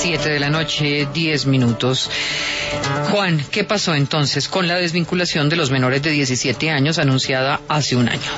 7 de la noche, 10 minutos. Juan, ¿qué pasó entonces con la desvinculación de los menores de 17 años anunciada hace un año?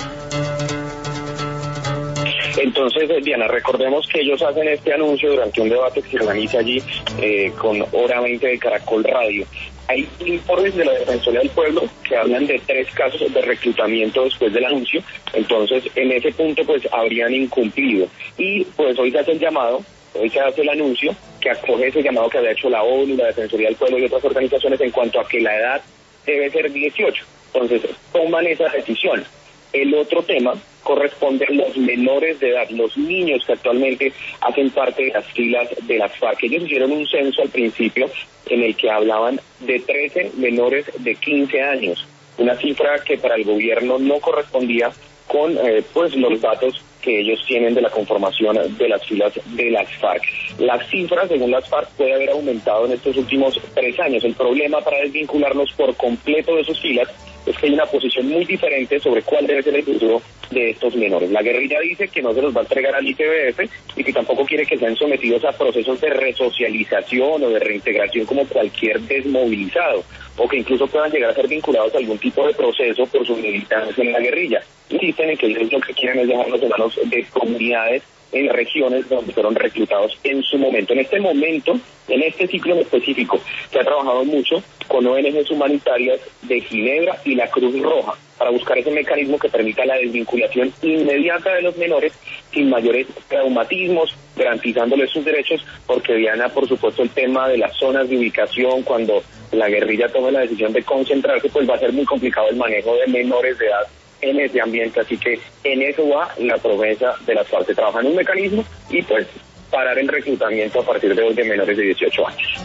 Entonces, Diana, recordemos que ellos hacen este anuncio durante un debate que se organiza allí con Hora 20 de Caracol Radio. Hay informes de la Defensoría del Pueblo que hablan de 3 casos de reclutamiento después del anuncio. Entonces, en ese punto, pues, habrían incumplido. Y, pues, hoy se hace el llamado, hoy se hace el anuncio que acoge ese llamado que había hecho la ONU, la Defensoría del Pueblo y otras organizaciones en cuanto a que la edad debe ser 18. Entonces, toman esa decisión. El otro tema corresponde a los menores de edad, los niños que actualmente hacen parte de las filas de las FARC. Ellos hicieron un censo al principio en el que hablaban de 13 menores de 15 años, una cifra que para el gobierno no correspondía con pues los datos que ellos tienen de la conformación de las filas de las FARC. La cifra, según las FARC, puede haber aumentado en estos últimos 3 años. El problema para desvincularnos por completo de sus filas es que hay una posición muy diferente sobre cuál debe ser el futuro de estos menores. La guerrilla dice que no se los va a entregar al ICBF y que tampoco quiere que sean sometidos a procesos de resocialización o de reintegración como cualquier desmovilizado, o que incluso puedan llegar a ser vinculados a algún tipo de proceso por su militancia en la guerrilla. Insisten en que ellos lo que quieren es dejarlos en manos de comunidades en regiones donde fueron reclutados en su momento. En este momento, en este ciclo en específico, se ha trabajado mucho con ONGs humanitarias de Ginebra y la Cruz Roja para buscar ese mecanismo que permita la desvinculación inmediata de los menores sin mayores traumatismos, garantizándoles sus derechos, porque Diana, por supuesto, el tema de las zonas de ubicación, cuando la guerrilla tome la decisión de concentrarse, pues va a ser muy complicado el manejo de menores de edad en ese ambiente, así que en eso va la promesa de las FARC. Trabajan un mecanismo y pues parar el reclutamiento a partir de hoy de menores de 18 años.